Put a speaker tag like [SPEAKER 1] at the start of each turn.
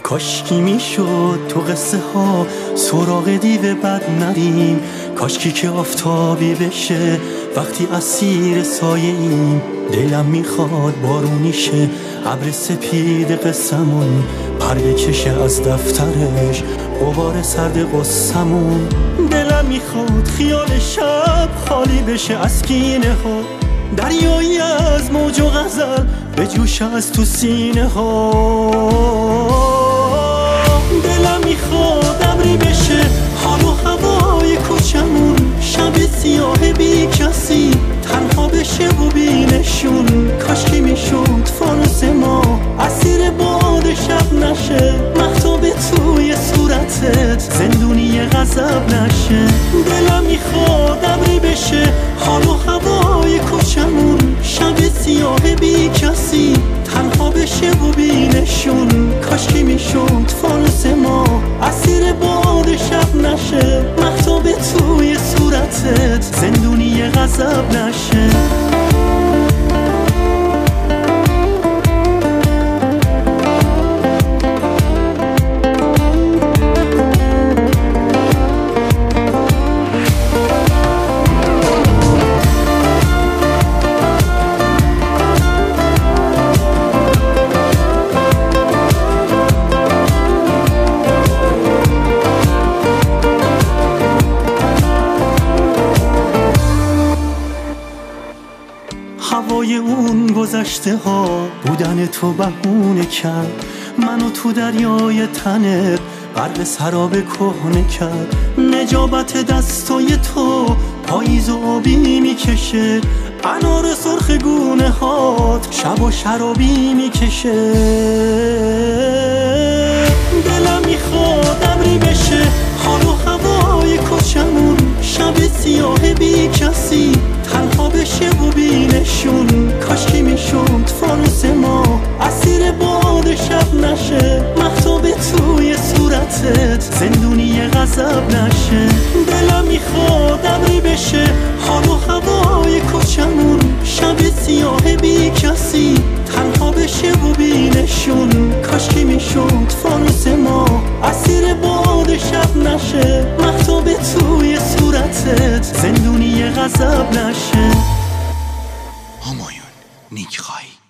[SPEAKER 1] کاشکی میشد تو قصه ها سراغ دیو بد نریم، کاشکی که آفتابی بشه وقتی اسیر سایه ایم. دلم میخواد بارونی شه ابر سپید قصمون، پر بکشه از دفترش غبار سرد قصمون. دلم میخواد خیال شب خالی بشه از کینه ها، دریایی از موج و غزل به جوش از تو سینه ها. دلم میخواد ابری بشه حال و هوای کوچمون، شب سیاه بی کسی تنها بشه و بینشون. کاشکی میشد فانوس ما اسیر باد شب نشه، مهتاب توی صورتت زندونی غضب نشه. دلم میخواد ابری بشه حال و هوای کوچمون، شب سیاه بی کسی تنها بشه و بینشون. کاشکی میشد فانوس ما اسیر باد شب نشه، مهتاب توی صورتت زندونی غضب نشه. هوای اون گذشته ها بودن تو بهونه کرد، منو تو دریای تنت غرق سراب کهنه کرد. نجابت دستای تو پاییز و آبی میکشه، انار سرخ گونه هات شب و شرابی میکشه. دلم میخواد ابری بشه حال و هوای کوچمون، شب سیاه بی کسی تنها بشه و بینشون. کاشکی میشد فانوس ما اسیر باد شب نشه، مهتاب توی صورتت زندونی غضب نشه. دلم میخواد ابری بشه حال و هوای کوچمون، شب سیاه بی کسی تنها بشه و بینشون. کاشکی میشد فانوس ما اسیر باد شب نشه، مهتاب توی صورتت زندونی غضب نشه.
[SPEAKER 2] همایون نیک خواهی.